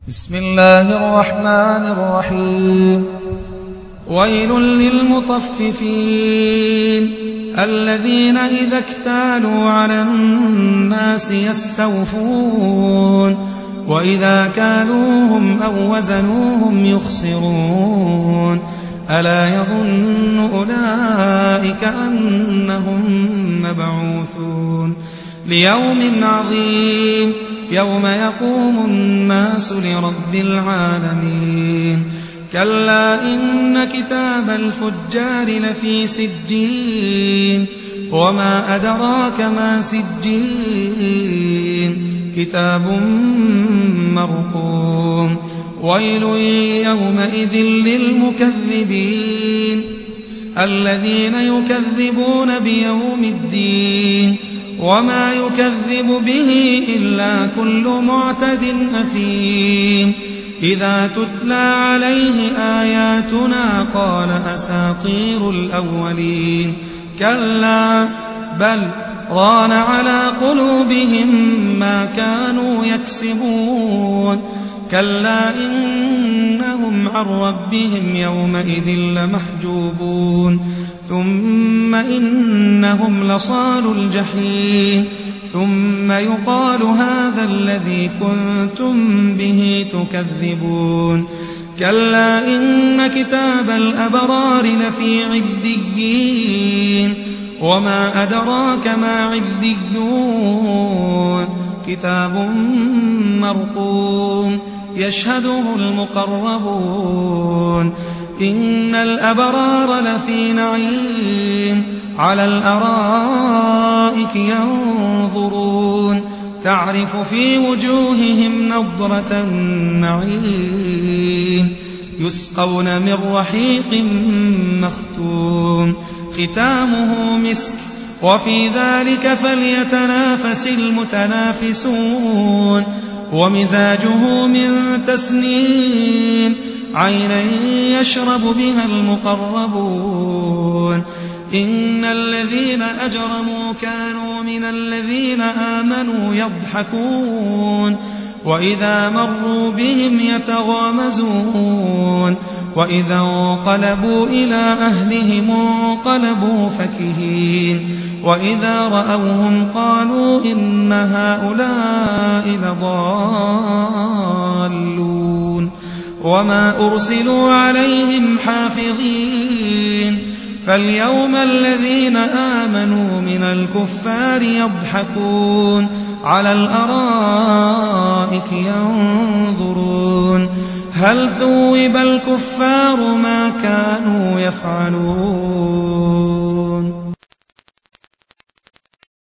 بسم الله الرحمن الرحيم. ويل للمطففين الذين إذا اكتالوا على الناس يستوفون وإذا كالوهم أو وزنوهم يخسرون ألا يظن أولئك أنهم مبعوثون ليوم عظيم يوم يقوم الناس لرب العالمين. كلا إن كتاب الفجار لفي سجين وما أدراك ما سجين كتاب مرقوم. ويل يومئذ للمكذبين الذين يكذبون بيوم الدين وما يكذب به إلا كل معتد أثيم. إذا تتلى عليه آياتنا قال أساطير الأولين كلا بل ران على قلوبهم ما كانوا يكسبون. كلا إنهم عن ربهم يومئذ لمحجوبون ثم إنهم لصالو الجحيم ثم يقال هذا الذي كنتم به تكذبون. كلا إن كتاب الأبرار لفي عليين وما أدراك ما عليون كتاب مرقوم يشهده المقربون. إن الأبرار لفي نعيم على الأرائك ينظرون تعرف في وجوههم نضرة النعيم يسقون من رحيق مختوم ختامه مسك وفي ذلك فليتنافس المتنافسون. ومزاجه من تسنيم عينا يشرب بها المقربون. إن الذين أجرموا كانوا من الذين آمنوا يضحكون وإذا مروا بهم يتغامزون وإذا انقلبوا إلى أهلهم انقلبوا فكهين وإذا رأوهم قالوا إن هؤلاء لضالون. وما أرسلوا عليهم حافظين فاليوم الذين آمنوا من الكفار يضحكون على الأرائك ينظرون هل ثوب الكفار ما كانوا يفعلون.